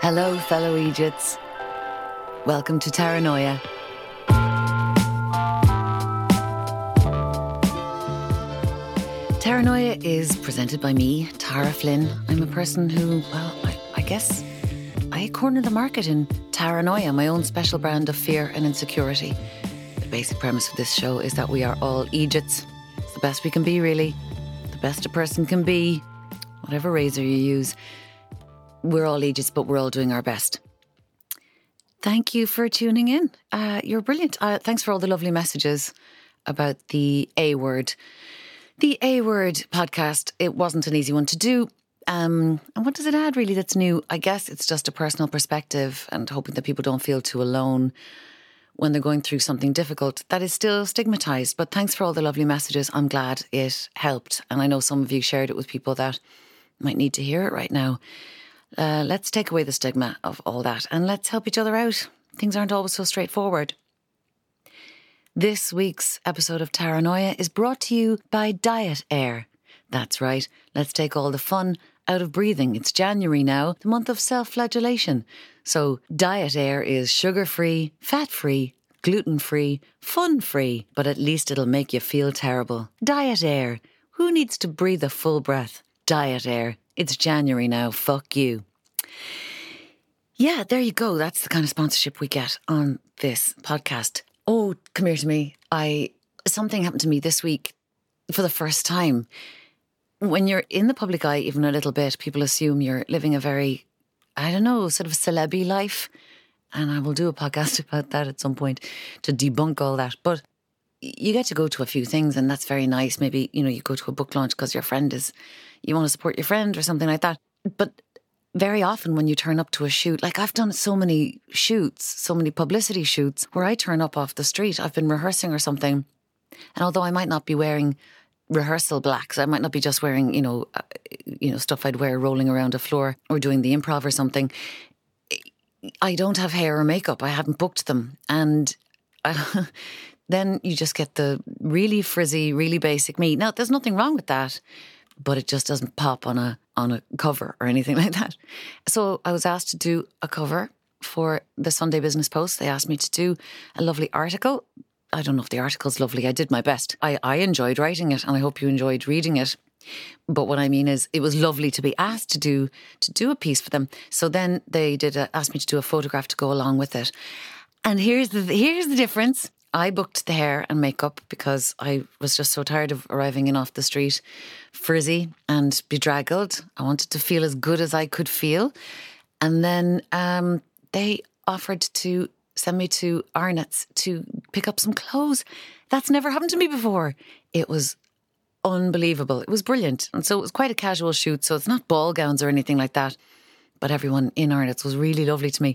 Hello, fellow Egypts. Welcome to Taranoia. Taranoia is presented by me, Tara Flynn. I'm a person who, I guess I corner the market in Taranoia, my own special brand of fear and insecurity. The basic premise of this show is that we are all Egypts. It's the best we can be, really. The best a person can be, whatever razor you use. We're all Egypts, but we're all doing our best. Thank you for tuning in. You're brilliant. Thanks for all the lovely messages about the A Word. The A Word podcast, it wasn't an easy one to do. And what does it add really that's new? I guess it's just a personal perspective and hoping that people don't feel too alone when they're going through something difficult that is still stigmatised. But thanks for all the lovely messages. I'm glad it helped. And I know some of you shared it with people that might need to hear it right now. Let's take away the stigma of all that and let's help each other out. Things aren't always so straightforward. This week's episode of Taranoia is brought to you by Diet Air. That's right, let's take all the fun out of breathing. It's January now, the month of self-flagellation. So Diet Air is sugar-free, fat-free, gluten-free, fun-free, but at least it'll make you feel terrible. Diet Air. Who needs to breathe a full breath? Diet Air. It's January now, fuck you. Yeah, there you go. That's the kind of sponsorship we get on this podcast. Oh, come here to me. Something happened to me this week for the first time. When you're in the public eye, even a little bit, people assume you're living a very, sort of celeb-y life. And I will do a podcast about that at some point to debunk all that. But you get to go to a few things and that's very nice. Maybe, you go to a book launch because you want to support your friend or something like that. But very often when you turn up to a shoot, like I've done so many shoots, so many publicity shoots where I turn up off the street, I've been rehearsing or something. And although I might not be wearing rehearsal blacks, I might not be just wearing, stuff I'd wear rolling around a floor or doing the improv or something. I don't have hair or makeup. I haven't booked them. And then you just get the really frizzy, really basic me. Now, there's nothing wrong with that, but it just doesn't pop on a cover or anything like that. So I was asked to do a cover for the Sunday Business Post. They asked me to do a lovely article. I don't know if the article's lovely. I did my best. I enjoyed writing it and I hope you enjoyed reading it. But what I mean is it was lovely to be asked to do a piece for them. So then they asked me to do a photograph to go along with it. And here's the difference. I booked the hair and makeup because I was just so tired of arriving in off the street frizzy and bedraggled. I wanted to feel as good as I could feel. And then they offered to send me to Arnott's to pick up some clothes. That's never happened to me before. It was unbelievable. It was brilliant. And so it was quite a casual shoot. So it's not ball gowns or anything like that. But everyone in Arnott's was really lovely to me.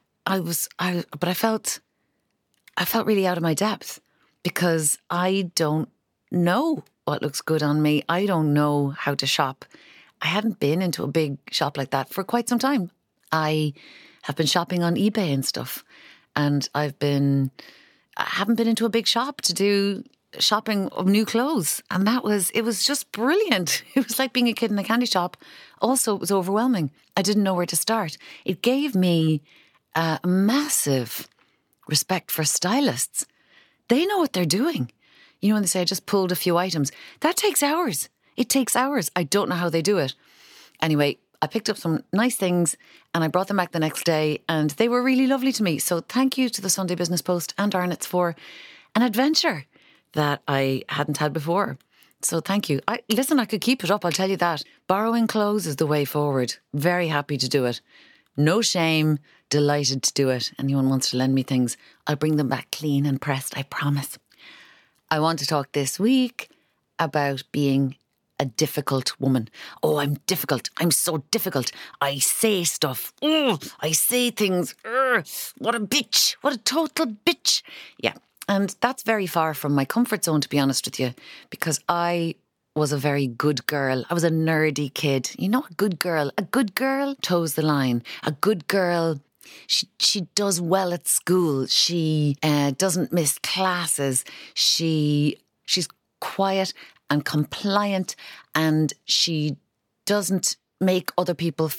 But I felt really out of my depth because I don't know what looks good on me. I don't know how to shop. I hadn't been into a big shop like that for quite some time. I have been shopping on eBay and stuff. And I haven't been into a big shop to do shopping of new clothes. And it was just brilliant. It was like being a kid in a candy shop. Also, it was overwhelming. I didn't know where to start. It gave me a massive respect for stylists. They know what they're doing. When they say, I just pulled a few items. That takes hours. It takes hours. I don't know how they do it. Anyway, I picked up some nice things and I brought them back the next day and they were really lovely to me. So thank you to the Sunday Business Post and Arnott's for an adventure that I hadn't had before. So thank you. I could keep it up, I'll tell you that. Borrowing clothes is the way forward. Very happy to do it. No shame, delighted to do it. Anyone wants to lend me things, I'll bring them back clean and pressed, I promise. I want to talk this week about being a difficult woman. Oh, I'm difficult. I'm so difficult. I say stuff. I say things. What a bitch. What a total bitch. Yeah. And that's very far from my comfort zone, to be honest with you, because I was a very good girl. I was a nerdy kid. A good girl. A good girl toes the line. A good girl, she does well at school. She doesn't miss classes. She's quiet and compliant, and she doesn't make other people feel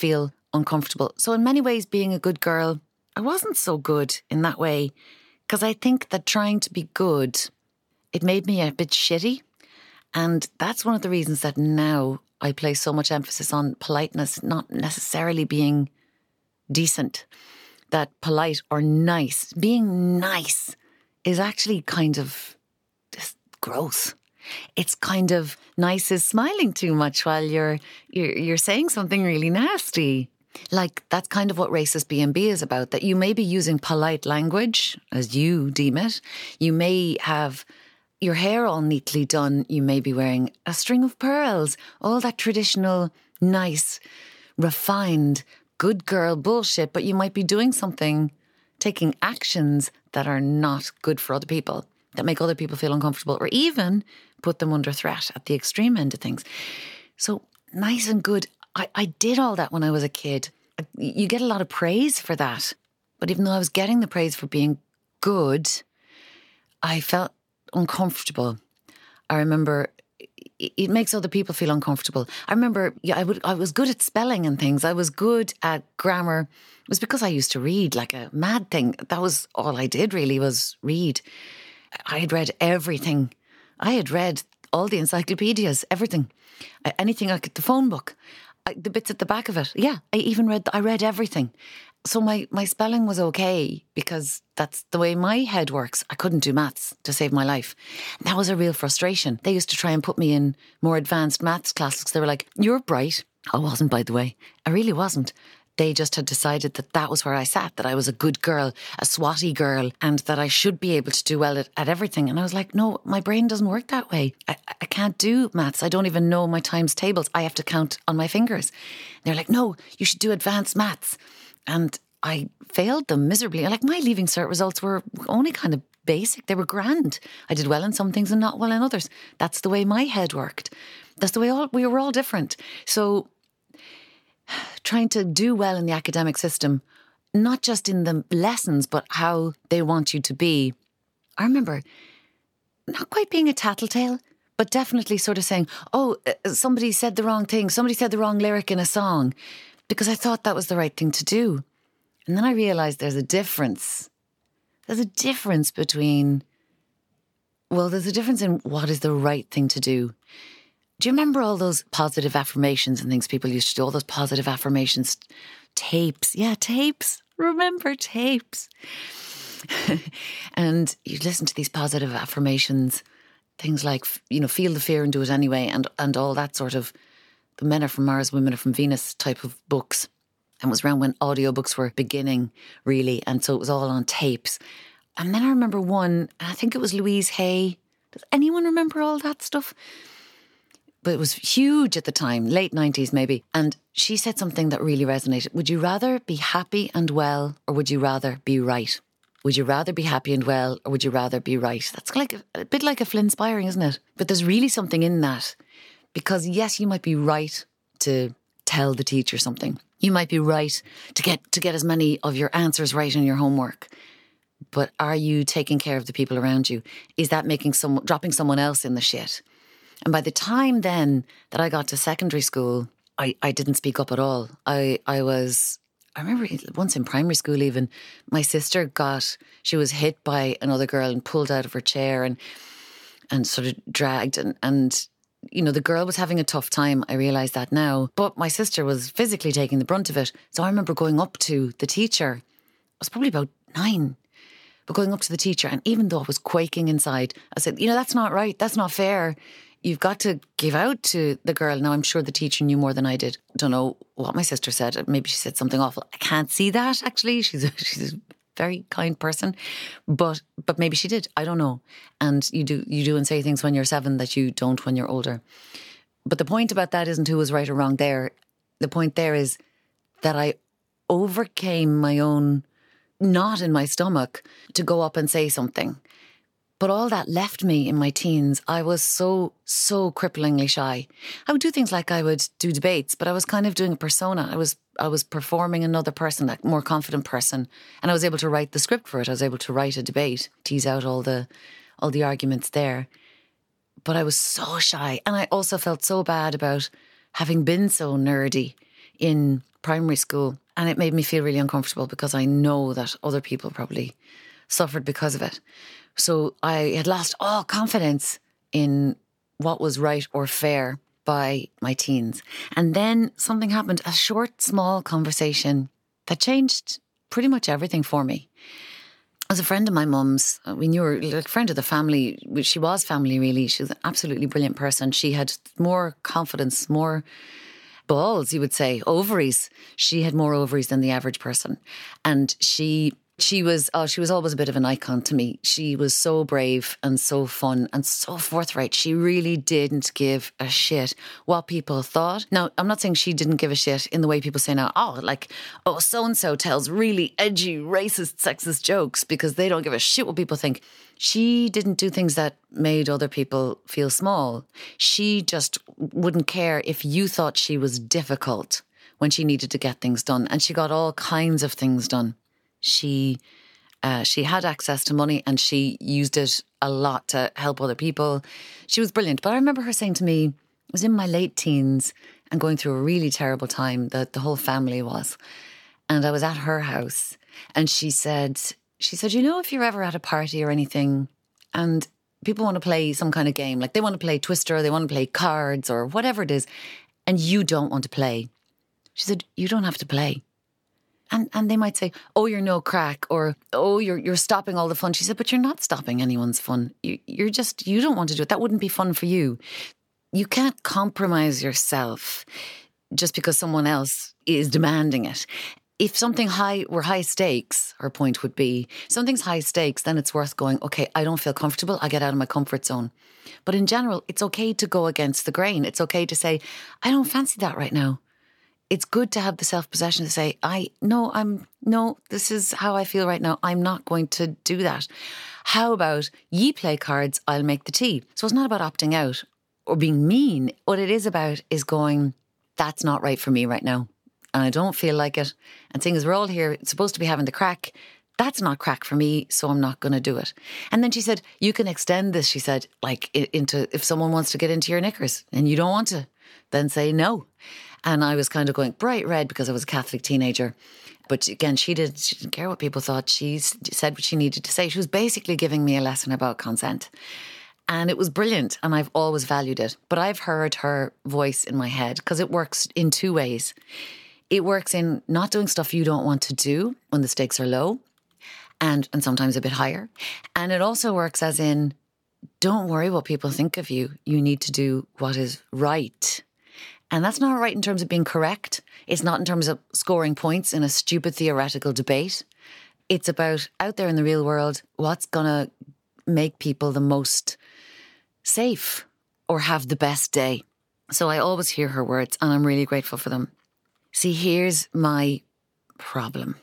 uncomfortable. So in many ways, being a good girl, I wasn't so good in that way, because I think that trying to be good, it made me a bit shitty. And that's one of the reasons that now I place so much emphasis on politeness, not necessarily being decent. That polite or nice, being nice is actually kind of just gross. It's kind of nice is smiling too much while you're saying something really nasty. Like, that's kind of what racist B&B is about, that you may be using polite language, as you deem it. You may have your hair all neatly done. You may be wearing a string of pearls, all that traditional, nice, refined, good girl bullshit, but you might be doing something, taking actions that are not good for other people, that make other people feel uncomfortable, or even put them under threat at the extreme end of things. So nice and good. I did all that when I was a kid. You get a lot of praise for that. But even though I was getting the praise for being good, I felt uncomfortable. I remember it makes other people feel uncomfortable. I remember I was good at spelling and things. I was good at grammar. It was because I used to read like a mad thing. That was all I did really, was read. I had read everything. I had read all the encyclopedias, everything. Anything like the phone book. The bits at the back of it. Yeah, I read everything. So my spelling was okay because that's the way my head works. I couldn't do maths to save my life. That was a real frustration. They used to try and put me in more advanced maths classes. They were like, "You're bright." I wasn't, by the way. I really wasn't. They just had decided that was where I sat, that I was a good girl, a swotty girl, and that I should be able to do well at everything. And I was like, no, my brain doesn't work that way. I can't do maths. I don't even know my times tables. I have to count on my fingers. They're like, no, you should do advanced maths. And I failed them miserably. Like, my Leaving Cert results were only kind of basic. They were grand. I did well in some things and not well in others. That's the way my head worked. That's the way we were all different. So trying to do well in the academic system, not just in the lessons, but how they want you to be. I remember not quite being a tattletale, but definitely sort of saying, somebody said the wrong thing. Somebody said the wrong lyric in a song, because I thought that was the right thing to do. And then I realised there's a difference. There's a difference in what is the right thing to do. Do you remember all those positive affirmations and things people used to do? All those positive affirmations, tapes. Yeah, tapes. Remember tapes. And you'd listen to these positive affirmations, things like, feel the fear and do it anyway, and all that sort of, the Men Are From Mars, Women Are From Venus type of books. And it was around when audiobooks were beginning, really. And so it was all on tapes. And then I remember one, I think it was Louise Hay. Does anyone remember all that stuff? But it was huge at the time, late 90s maybe. And she said something that really resonated. Would you rather be happy and well, or would you rather be right? Would you rather be happy and well, or would you rather be right? That's like a bit like a Flynn Spiring, isn't it? But there's really something in that. Because yes, you might be right to tell the teacher something. You might be right to get as many of your answers right in your homework. But are you taking care of the people around you? Is that dropping someone else in the shit? And by the time then that I got to secondary school, I didn't speak up at all. I remember once in primary school even, my sister she was hit by another girl and pulled out of her chair and sort of dragged and the girl was having a tough time. I realise that now. But my sister was physically taking the brunt of it. So I remember going up to the teacher. I was probably about 9. But going up to the teacher, and even though I was quaking inside, I said, that's not right. That's not fair. You've got to give out to the girl. Now, I'm sure the teacher knew more than I did. I don't know what my sister said. Maybe she said something awful. I can't see that, actually. She's a very kind person. But maybe she did. I don't know. And you do and say things when you're 7 that you don't when you're older. But the point about that isn't who was right or wrong there. The point there is that I overcame my own knot in my stomach to go up and say something. But all that left me in my teens. I was so cripplingly shy. I would do things like I would do debates, but I was kind of doing a persona. I was performing another person, a more confident person, and I was able to write the script for it. I was able to write a debate, tease out all the arguments there. But I was so shy, and I also felt so bad about having been so nerdy in primary school, and it made me feel really uncomfortable because I know that other people probably suffered because of it. So I had lost all confidence in what was right or fair by my teens. And then something happened, a short, small conversation that changed pretty much everything for me. As a friend of my mum's, we knew her, like a friend of the family. She was family, really. She was an absolutely brilliant person. She had more confidence, more balls, you would say, ovaries. She had more ovaries than the average person. And she was always a bit of an icon to me. She was so brave and so fun and so forthright. She really didn't give a shit what people thought. Now, I'm not saying she didn't give a shit in the way people say now, so-and-so tells really edgy, racist, sexist jokes because they don't give a shit what people think. She didn't do things that made other people feel small. She just wouldn't care if you thought she was difficult when she needed to get things done. And she got all kinds of things done. She had access to money and she used it a lot to help other people. She was brilliant. But I remember her saying to me, I was in my late teens and going through a really terrible time that the whole family was. And I was at her house and she said, if you're ever at a party or anything and people want to play some kind of game, like they want to play Twister, they want to play cards or whatever it is, and you don't want to play. She said, you don't have to play. And they might say, oh, you're no crack, or, oh, you're stopping all the fun. She said, but you're not stopping anyone's fun. You don't want to do it. That wouldn't be fun for you. You can't compromise yourself just because someone else is demanding it. If something were high stakes, her point would be, something's high stakes, then it's worth going, okay, I don't feel comfortable, I get out of my comfort zone. But in general, it's okay to go against the grain. It's okay to say, I don't fancy that right now. It's good to have the self-possession to say, this is how I feel right now. I'm not going to do that. How about ye play cards, I'll make the tea. So it's not about opting out or being mean. What it is about is going, that's not right for me right now. And I don't feel like it. And seeing as we're all here, it's supposed to be having the crack. That's not crack for me, so I'm not going to do it. And then she said, you can extend this, she said, like into if someone wants to get into your knickers and you don't want to, then say no. And I was kind of going bright red because I was a Catholic teenager. But again, she didn't care what people thought. She said what she needed to say. She was basically giving me a lesson about consent. And it was brilliant. And I've always valued it. But I've heard her voice in my head because it works in two ways. It works in not doing stuff you don't want to do when the stakes are low and sometimes a bit higher. And it also works as in, don't worry what people think of you. You need to do what is right. And that's not right in terms of being correct. It's not in terms of scoring points in a stupid theoretical debate. It's about out there in the real world, what's going to make people the most safe or have the best day. So I always hear her words and I'm really grateful for them. See, here's my problem.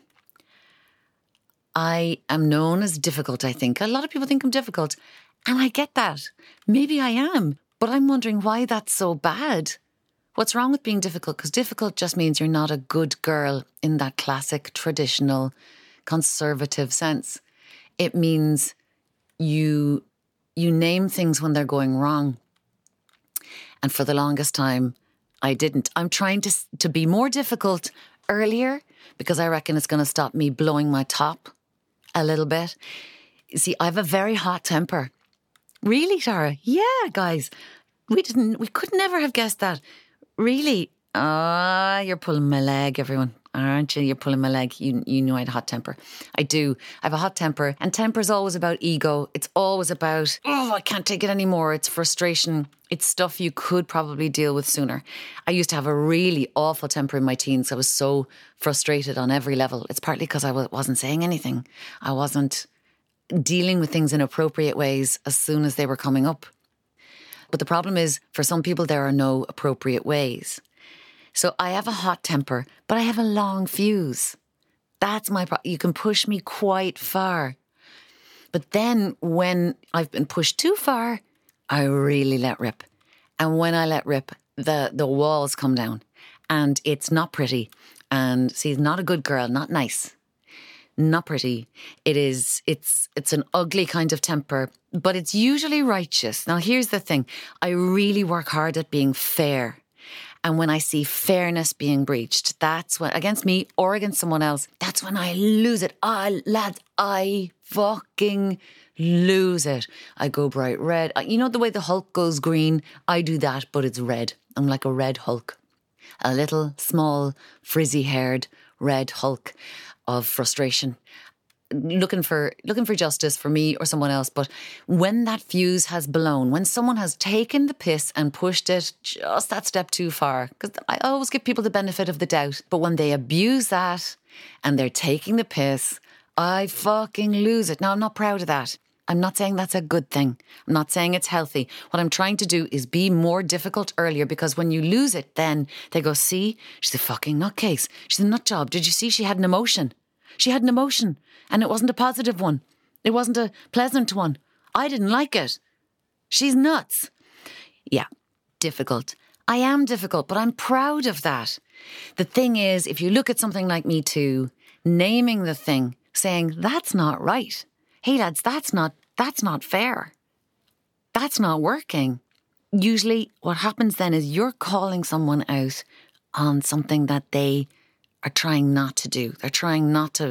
I am known as difficult, I think. A lot of people think I'm difficult. And I get that. Maybe I am. But I'm wondering why that's so bad. What's wrong with being difficult? Because difficult just means you're not a good girl in that classic, traditional, conservative sense. It means you name things when they're going wrong. And for the longest time, I didn't. I'm trying to be more difficult earlier because I reckon it's going to stop me blowing my top a little bit. See, I have a very hot temper. Really, Tara? Yeah, guys. We could never have guessed that. Really? You're pulling my leg, everyone. Aren't you? You're pulling my leg. You know I had a hot temper. I do. I have a hot temper. And temper is always about ego. It's always about, I can't take it anymore. It's frustration. It's stuff you could probably deal with sooner. I used to have a really awful temper in my teens. I was so frustrated on every level. It's partly because I wasn't saying anything. I wasn't dealing with things in appropriate ways as soon as they were coming up. But the problem is, for some people, there are no appropriate ways. So I have a hot temper, but I have a long fuse. That's my problem. You can push me quite far. But then when I've been pushed too far, I really let rip. And when I let rip, the walls come down. And it's not pretty. And see, not a good girl, not nice. Not pretty. It's an ugly kind of temper, but it's usually righteous. Now, here's the thing. I really work hard at being fair. And when I see fairness being breached, that's when, against me or against someone else, that's when I lose it. Lads, I fucking lose it. I go bright red. You know the way the Hulk goes green? I do that, but it's red. I'm like a red Hulk. A little, small, frizzy-haired red Hulk of frustration. Looking for justice for me or someone else. But when that fuse has blown, when someone has taken the piss and pushed it just that step too far, because I always give people the benefit of the doubt, but when they abuse that and they're taking the piss, I fucking lose it. Now, I'm not proud of that. I'm not saying that's a good thing. I'm not saying it's healthy. What I'm trying to do is be more difficult earlier, because when you lose it, then they go, see, she's a fucking nutcase. She's a nut job. Did you see she had an emotion? She had an emotion, and it wasn't a positive one. It wasn't a pleasant one. I didn't like it. She's nuts. Yeah, difficult. I am difficult, but I'm proud of that. The thing is, if you look at something like Me Too, naming the thing, saying, that's not right. Hey lads, that's not fair. That's not working. Usually what happens then is you're calling someone out on something that they are trying not to do. They're trying to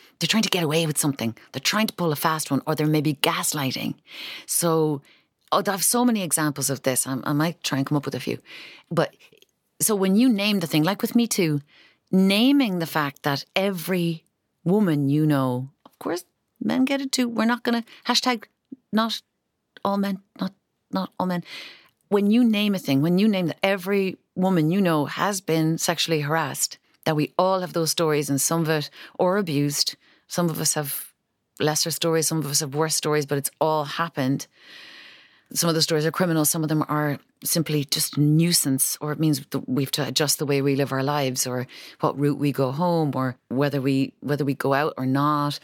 get away with something. They're trying to pull a fast one, or they're maybe gaslighting. So, I have so many examples of this. I might try and come up with a few. But so when you name the thing, like with Me Too, naming the fact that every woman you know, of course, men get it too. We're not going to hashtag not all men, not all men. When you name a thing, when you name that every woman you know has been sexually harassed, that we all have those stories, and some of it, or abused. Some of us have lesser stories, some of us have worse stories, but it's all happened. Some of the stories are criminal, some of them are simply just nuisance, or it means that we have to adjust the way we live our lives, or what route we go home, or whether we go out or not.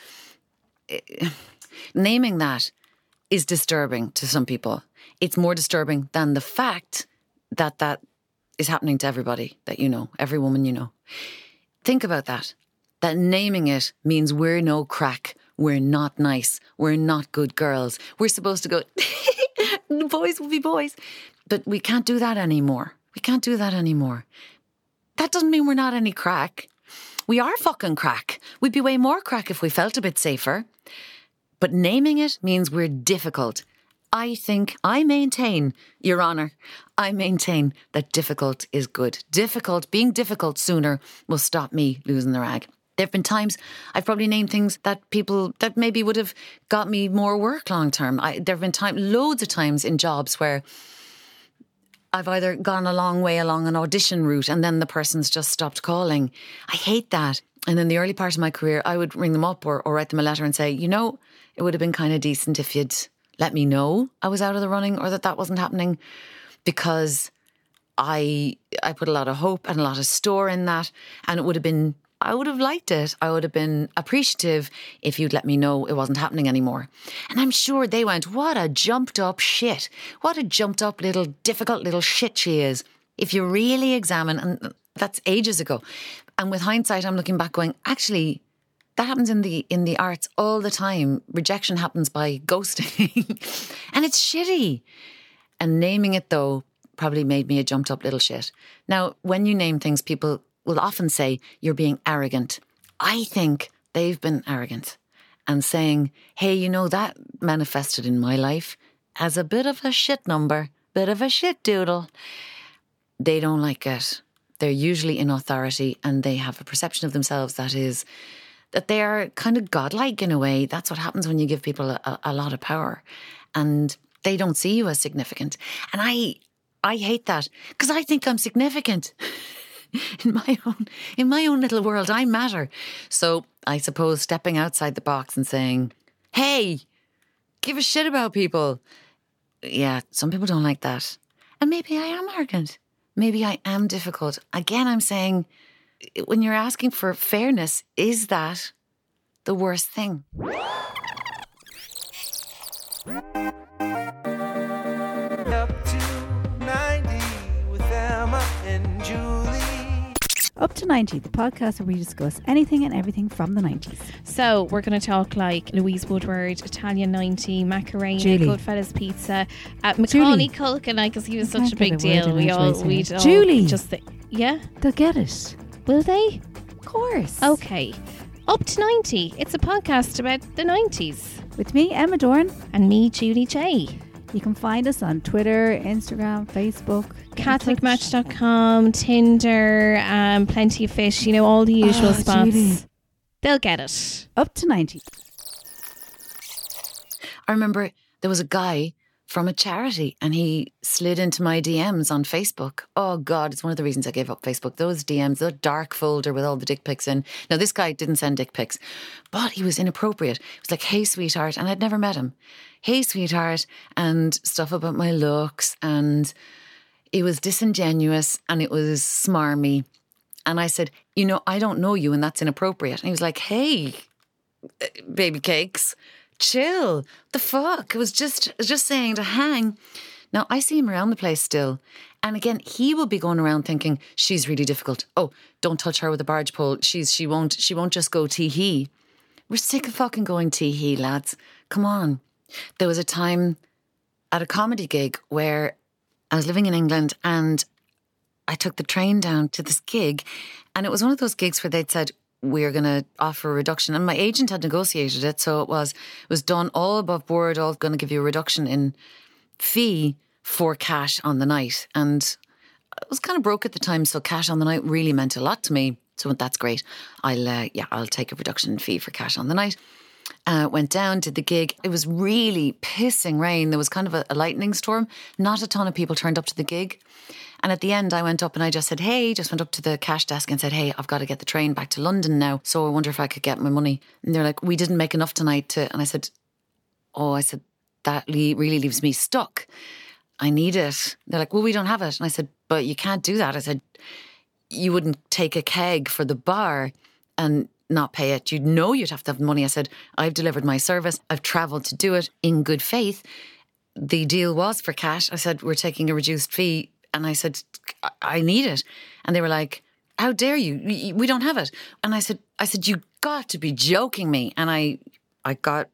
Naming that is disturbing to some people. It's more disturbing than the fact that that is happening to everybody that you know, every woman you know. Think about that. That naming it means we're no crack, we're not nice, we're not good girls. We're supposed to go, boys will be boys. But we can't do that anymore. We can't do that anymore. That doesn't mean we're not any crack. We are fucking crack. We'd be way more crack if we felt a bit safer. But naming it means we're difficult. I maintain, Your Honour, I maintain that difficult is good. Being difficult sooner will stop me losing the rag. There have been times I've probably named things that people that maybe would have got me more work long term. There have been loads of times in jobs where I've either gone a long way along an audition route and then the person's just stopped calling. I hate that. And in the early part of my career, I would ring them up or write them a letter and say, you know, it would have been kind of decent if you'd let me know I was out of the running or that wasn't happening, because I put a lot of hope and a lot of store in that, and I would have liked it. I would have been appreciative if you'd let me know it wasn't happening anymore. And I'm sure they went, what a jumped up shit. What a jumped up little difficult little shit she is. If you really examine, and that's ages ago. And with hindsight, I'm looking back going, actually, that happens in the arts all the time. Rejection happens by ghosting. And it's shitty. And naming it, though, probably made me a jumped up little shit. Now, when you name things, people will often say you're being arrogant. I think they've been arrogant and saying, hey, you know, that manifested in my life as a bit of a shit number, bit of a shit doodle. They don't like it. They're usually in authority and they have a perception of themselves that they are kind of godlike in a way. That's what happens when you give people a lot of power, and they don't see you as significant. And I hate that, because I think I'm significant. In my own little world, I matter. So I suppose stepping outside the box and saying, hey, give a shit about people. Yeah, some people don't like that. And maybe I am arrogant. Maybe I am difficult. Again, I'm saying, when you're asking for fairness, is that the worst thing? Up to 90 with Emma and Julie. Up to to 90, the podcast where we discuss anything and everything from the 90s. So we're going to talk like Louise Woodward, Italian 90, Macarena, Julie. Goodfellas Pizza, Macaulay Julie. Culkin, because he was I such a can't big get a word deal. in edgeways here. Julie. Yeah, They'll get it. will they? Of course. Okay. Up to 90. It's a podcast about the 90s. With me, Emma Dorn. And me, Julie J. You can find us on Twitter, Instagram, Facebook. CatholicMatch.com, Tinder, Plenty of Fish, all the usual spots. Julie. They'll get it. Up to 90. I remember there was a guy from a charity and he slid into my DMs on Facebook. Oh God, it's one of the reasons I gave up Facebook. Those DMs, the dark folder with all the dick pics in. Now this guy didn't send dick pics, but he was inappropriate. He was like, hey sweetheart, and I'd never met him. Hey sweetheart, and stuff about my looks, and it was disingenuous and it was smarmy. And I said, I don't know you and that's inappropriate. And he was like, hey, baby cakes, chill. The fuck? It was just saying to hang. Now I see him around the place still. And again, he will be going around thinking she's really difficult. Oh, don't touch her with a barge pole. She won't just go tee-hee. We're sick of fucking going tee-hee, lads. Come on. There was a time at a comedy gig where I was living in England and I took the train down to this gig, and it was one of those gigs where they'd said, we're going to offer a reduction. And my agent had negotiated it. So it was done all above board, all going to give you a reduction in fee for cash on the night. And I was kind of broke at the time. So cash on the night really meant a lot to me. So that's great. I'll take a reduction in fee for cash on the night. Went down, did the gig. It was really pissing rain. There was kind of a lightning storm. Not a ton of people turned up to the gig. And at the end, I went up and I just said, hey, just went up to the cash desk and said, hey, I've got to get the train back to London now. So I wonder if I could get my money. And they're like, we didn't make enough tonight to... And I said, that really leaves me stuck. I need it. They're like, well, we don't have it. And I said, but you can't do that. I said, you wouldn't take a keg for the bar and not pay it. You'd have to have the money. I said, I've delivered my service. I've travelled to do it in good faith. The deal was for cash. I said, we're taking a reduced fee. And I said, I need it. And they were like, how dare you? We don't have it. And I said, you got to be joking me. And I got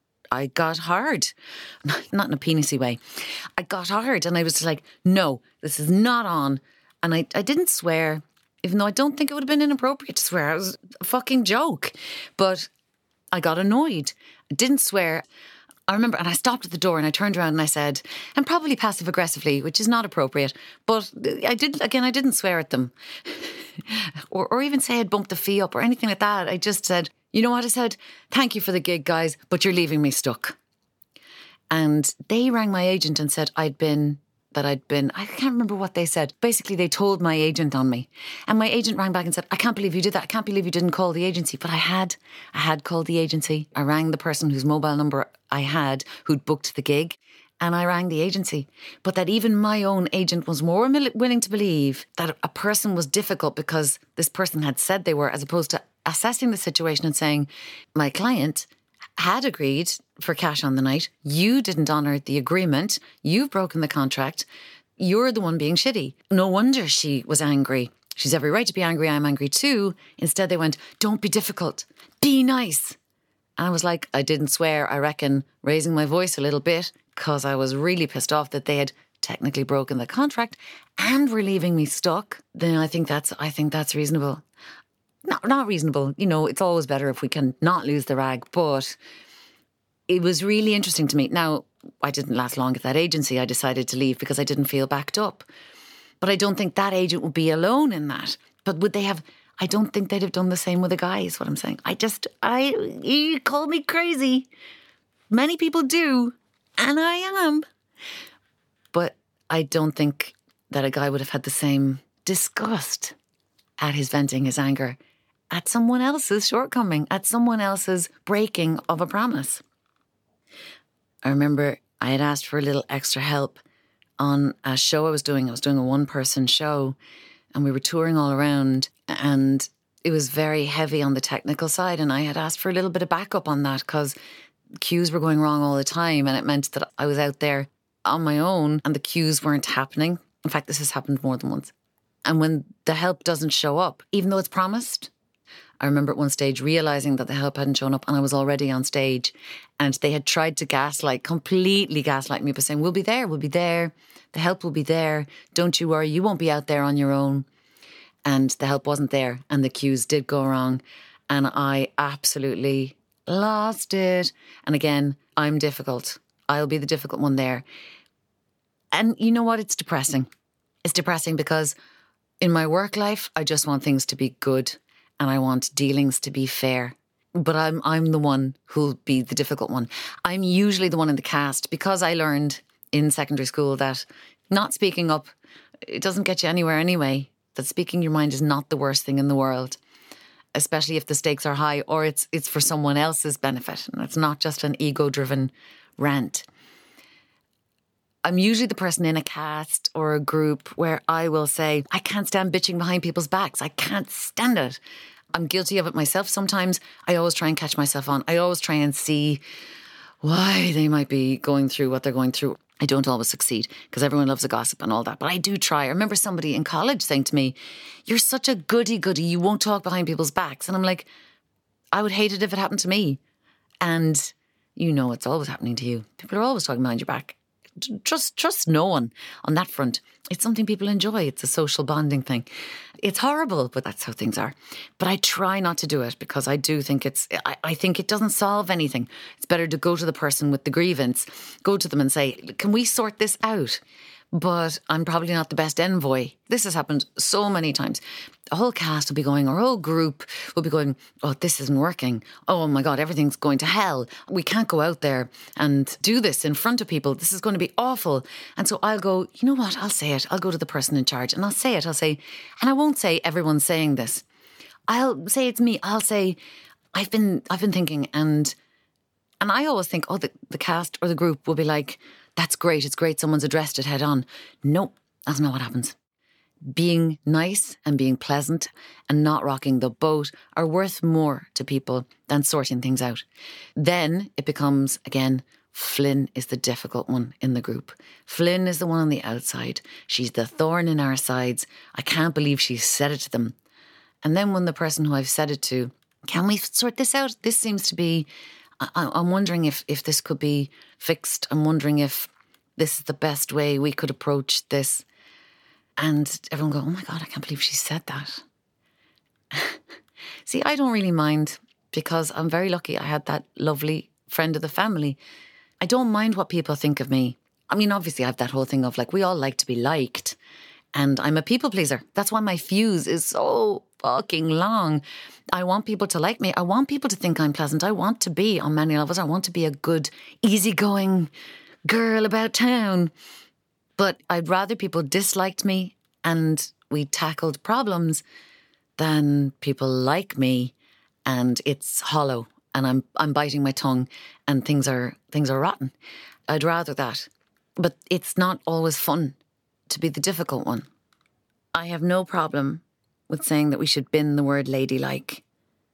hard. Not in a penisy way. I got hard and I was like, no, this is not on. And I didn't swear, even though I don't think it would have been inappropriate to swear. It was a fucking joke. But I got annoyed. I didn't swear. I remember, and I stopped at the door and I turned around and I said, and probably passive aggressively, which is not appropriate, but I didn't swear at them or even say I'd bumped the fee up or anything like that. I just said, you know what? I said, thank you for the gig, guys, but you're leaving me stuck. And they rang my agent and said I can't remember what they said. Basically, they told my agent on me. And my agent rang back and said, I can't believe you did that. I can't believe you didn't call the agency. But I had called the agency. I rang the person whose mobile number I had, who'd booked the gig. And I rang the agency. But that even my own agent was more willing to believe that a person was difficult because this person had said they were, as opposed to assessing the situation and saying, my client had agreed for cash on the night. You didn't honour the agreement. You've broken the contract. You're the one being shitty. No wonder she was angry. She's every right to be angry. I'm angry too. Instead, they went, don't be difficult. Be nice. And I was like, I didn't swear, I reckon, raising my voice a little bit because I was really pissed off that they had technically broken the contract and were leaving me stuck. Then I think that's reasonable. Not reasonable. It's always better if we can not lose the rag, but it was really interesting to me. Now, I didn't last long at that agency. I decided to leave because I didn't feel backed up. But I don't think that agent would be alone in that. But would they have... I don't think they'd have done the same with a guy, is what I'm saying. You call me crazy. Many people do, and I am. But I don't think that a guy would have had the same disgust at his venting his anger at someone else's shortcoming, at someone else's breaking of a promise. I remember I had asked for a little extra help on a show I was doing. I was doing a one-person show and we were touring all around and it was very heavy on the technical side and I had asked for a little bit of backup on that because cues were going wrong all the time and it meant that I was out there on my own and the cues weren't happening. In fact, this has happened more than once. And when the help doesn't show up, even though it's promised, I remember at one stage realising that the help hadn't shown up and I was already on stage, and they had tried to completely gaslight me by saying, we'll be there, the help will be there, don't you worry, you won't be out there on your own. And the help wasn't there, and the cues did go wrong, and I absolutely lost it. And again, I'm difficult. I'll be the difficult one there. And you know what? It's depressing. It's depressing because in my work life, I just want things to be good and I want dealings to be fair. But I'm the one who'll be the difficult one. I'm usually the one in the cast because I learned in secondary school that not speaking up, it doesn't get you anywhere anyway. That speaking your mind is not the worst thing in the world, especially if the stakes are high or it's for someone else's benefit and it's not just an ego-driven rant. I'm usually the person in a cast or a group where I will say, I can't stand bitching behind people's backs. I can't stand it. I'm guilty of it myself sometimes. I always try and catch myself on. I always try and see why they might be going through what they're going through. I don't always succeed because everyone loves a gossip and all that, but I do try. I remember somebody in college saying to me, you're such a goody-goody, you won't talk behind people's backs. And I'm like, I would hate it if it happened to me. And you know it's always happening to you. People are always talking behind your back. Trust no one on that front. It's something people enjoy. It's a social bonding thing. It's horrible, but that's how things are. But I try not to do it because I do think I think it doesn't solve anything. It's better to go to the person with the grievance, go to them and say, can we sort this out? But I'm probably not the best envoy. This has happened so many times. A whole cast will be going, our whole group will be going, oh, this isn't working. Oh my God, everything's going to hell. We can't go out there and do this in front of people. This is going to be awful. And so I'll go, you know what, I'll say it. I'll go to the person in charge and I'll say it. And I won't say everyone's saying this. I'll say it's me. I'll say, I've been thinking, and I always think, oh, the cast or the group will be like, that's great. It's great someone's addressed it head on. No, that's not what happens. Being nice and being pleasant and not rocking the boat are worth more to people than sorting things out. Then it becomes, again, Flynn is the difficult one in the group. Flynn is the one on the outside. She's the thorn in our sides. I can't believe she said it to them. And then when the person who I've said it to, can we sort this out? This seems to be... I'm wondering if this could be fixed. I'm wondering if this is the best way we could approach this. And everyone go, oh my God, I can't believe she said that. See, I don't really mind because I'm very lucky I had that lovely friend of the family. I don't mind what people think of me. I mean, obviously I have that whole thing of like, we all like to be liked. And I'm a people pleaser. That's why my fuse is so fucking long. I want people to like me. I want people to think I'm pleasant. I want to be, on many levels, I want to be a good, easygoing girl about town. But I'd rather people disliked me and we tackled problems than people like me and it's hollow and I'm biting my tongue and things are rotten. I'd rather that. But it's not always fun to be the difficult one. I have no problem with saying that we should bin the word ladylike.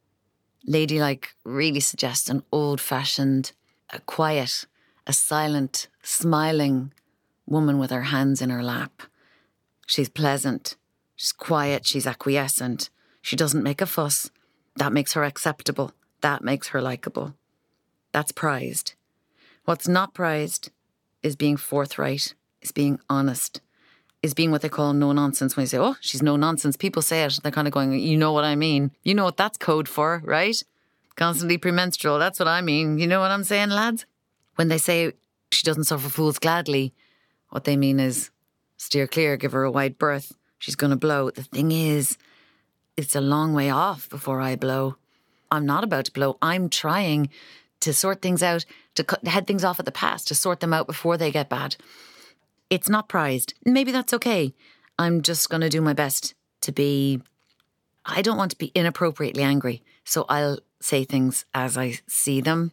Ladylike really suggests an old-fashioned, a quiet, a silent, smiling woman with her hands in her lap. She's pleasant, she's quiet, she's acquiescent. She doesn't make a fuss. That makes her acceptable. That makes her likeable. That's prized. What's not prized is being forthright, is being honest, is being what they call no nonsense. When you say, oh, she's no nonsense, people say it, they're kind of going, you know what I mean. You know what that's code for, right? Constantly premenstrual, that's what I mean. You know what I'm saying, lads? When they say she doesn't suffer fools gladly, what they mean is steer clear, give her a wide berth. She's going to blow. The thing is, it's a long way off before I blow. I'm not about to blow. I'm trying to sort things out, to head things off at the past, to sort them out before they get bad. It's not prized. Maybe that's okay. I'm just going to do my best to be... I don't want to be inappropriately angry, so I'll say things as I see them.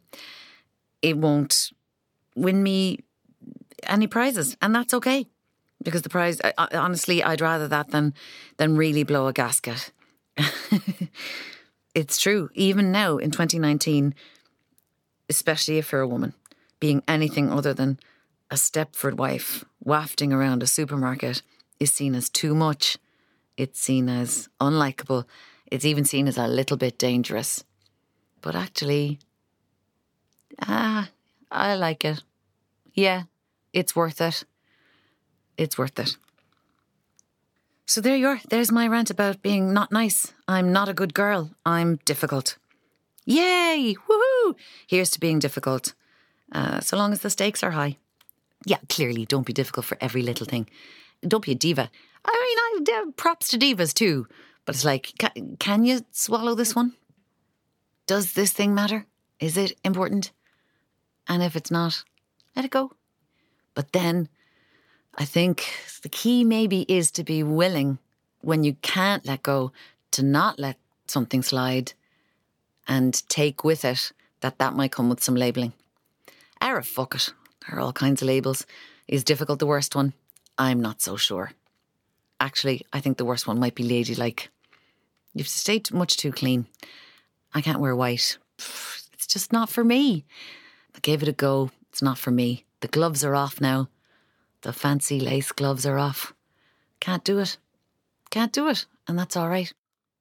It won't win me any prizes, and that's okay. Because the prize, honestly, I'd rather that than really blow a gasket. It's true. Even now, in 2019, especially if you're a woman, being anything other than a Stepford wife wafting around a supermarket is seen as too much, It's seen as unlikable. It's even seen as a little bit dangerous. But actually, I like it. Yeah, it's worth it. It's worth it. So there you are. There's my rant about being not nice. I'm not a good girl. I'm difficult. Yay! Woohoo! Here's to being difficult. So long as the stakes are high. Yeah, clearly, don't be difficult for every little thing. Don't be a diva. I mean, props to divas too. But it's like, can you swallow this one? Does this thing matter? Is it important? And if it's not, let it go. But then I think the key maybe is to be willing, when you can't let go, to not let something slide and take with it that might come with some labelling. Fuck it. There are all kinds of labels. Is difficult the worst one? I'm not so sure. Actually, I think the worst one might be ladylike. You've stayed much too clean. I can't wear white. It's just not for me. I gave it a go. It's not for me. The gloves are off now. The fancy lace gloves are off. Can't do it. Can't do it. And that's all right.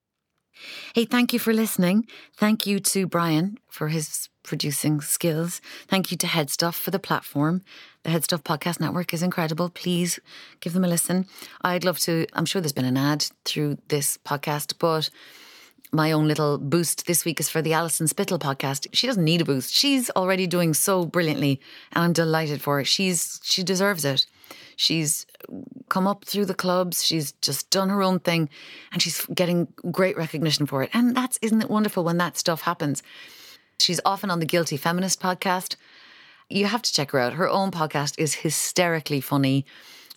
Hey, thank you for listening. Thank you to Brian for his producing skills. Thank you to Headstuff for the platform. The Headstuff Podcast Network is incredible. Please give them a listen. I'd love to, I'm sure there's been an ad through this podcast, but my own little boost this week is for the Alison Spittle podcast. She doesn't need a boost. She's already doing so brilliantly and I'm delighted for her. She deserves it. She's come up through the clubs. She's just done her own thing and she's getting great recognition for it. And isn't it wonderful when that stuff happens? She's often on the Guilty Feminist podcast. You have to check her out. Her own podcast is hysterically funny.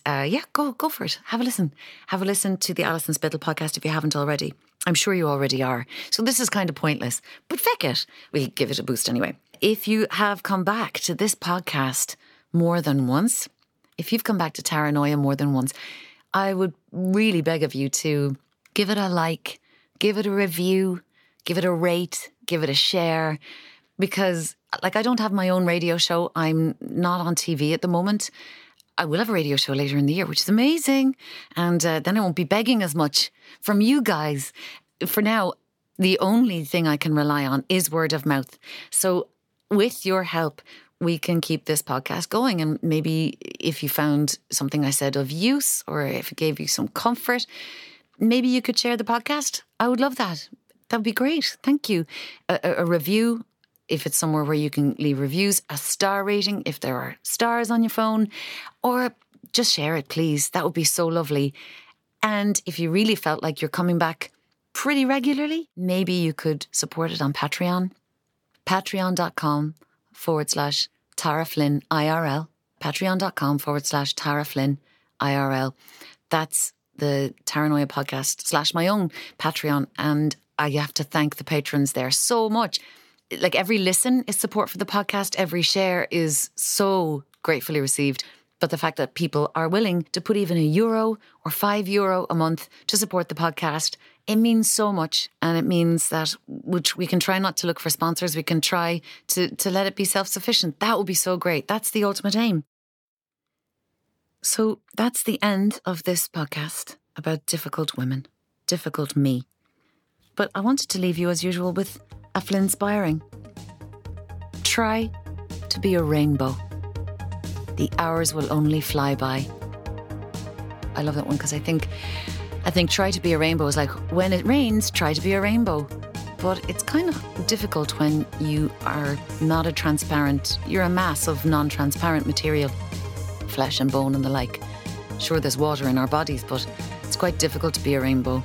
Go for it. Have a listen. Have a listen to the Alison Spittle podcast if you haven't already. I'm sure you already are. So this is kind of pointless, but feck it. We'll give it a boost anyway. If you have come back to this podcast more than once, if you've come back to Taranoia more than once, I would really beg of you to give it a like, give it a review, give it a rate, give it a share. Because, I don't have my own radio show. I'm not on TV at the moment. I will have a radio show later in the year, which is amazing. And then I won't be begging as much from you guys. For now, the only thing I can rely on is word of mouth. So with your help, we can keep this podcast going. And maybe if you found something I said of use or if it gave you some comfort, maybe you could share the podcast. I would love that. That would be great. Thank you. A review, if it's somewhere where you can leave reviews, a star rating if there are stars on your phone, or just share it, please. That would be so lovely. And if you really felt like you're coming back pretty regularly, maybe you could support it on Patreon. Patreon.com/Tara Flynn IRL. Patreon.com/Tara Flynn IRL. That's the Taranoia podcast / my own Patreon. And I have to thank the patrons there so much. Every listen is support for the podcast. Every share is so gratefully received. But the fact that people are willing to put even €1 or €5 a month to support the podcast, it means so much. And it means that we can try not to look for sponsors. We can try to let it be self-sufficient. That would be so great. That's the ultimate aim. So that's the end of this podcast about difficult women, difficult me. But I wanted to leave you as usual with a Flynn-spiring. Try to be a rainbow. The hours will only fly by. I love that one because I think try to be a rainbow is like when it rains, try to be a rainbow. But it's kind of difficult when you are not you're a mass of non-transparent material, flesh and bone and the like. Sure, there's water in our bodies, but it's quite difficult to be a rainbow.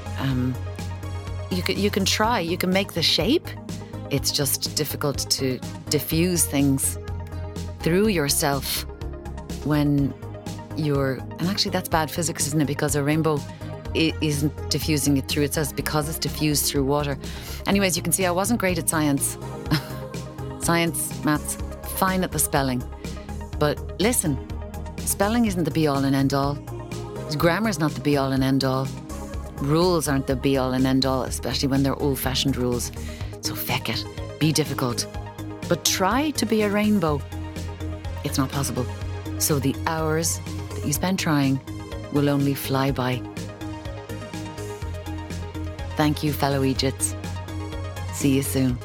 You can try, you can make the shape. It's just difficult to diffuse things through yourself when and actually that's bad physics, isn't it? Because a rainbow isn't diffusing it through itself, because it's diffused through water. Anyways, you can see I wasn't great at science. Science, maths, fine at the spelling. But listen, spelling isn't the be-all and end-all. Grammar's not the be-all and end-all. Rules aren't the be-all and end-all, especially when they're old-fashioned rules. So feck it, be difficult. But try to be a rainbow. It's not possible. So the hours that you spend trying will only fly by. Thank you, fellow Egypts. See you soon.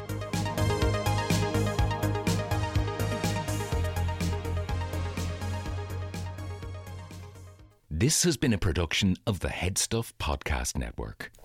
This has been a production of the Headstuff Podcast Network.